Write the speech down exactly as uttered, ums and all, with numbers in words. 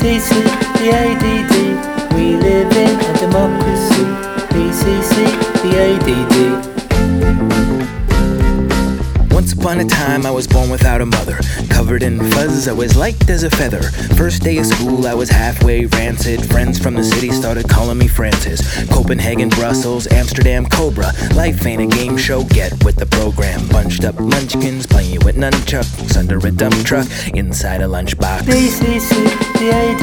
D C, the A D D, we live in a democracy. D C C, the A D D. Once upon a time I was born without a mother. Covered in fuzz, I was light as a feather. First day of school, I was halfway rancid. Friends from the city started calling me Francis. Copenhagen, Brussels, Amsterdam, Cobra. Life ain't a game show, get with the program. Bunched up munchkins, playing with nunchucks under a dump truck, inside a lunchbox. D C C, the A D D.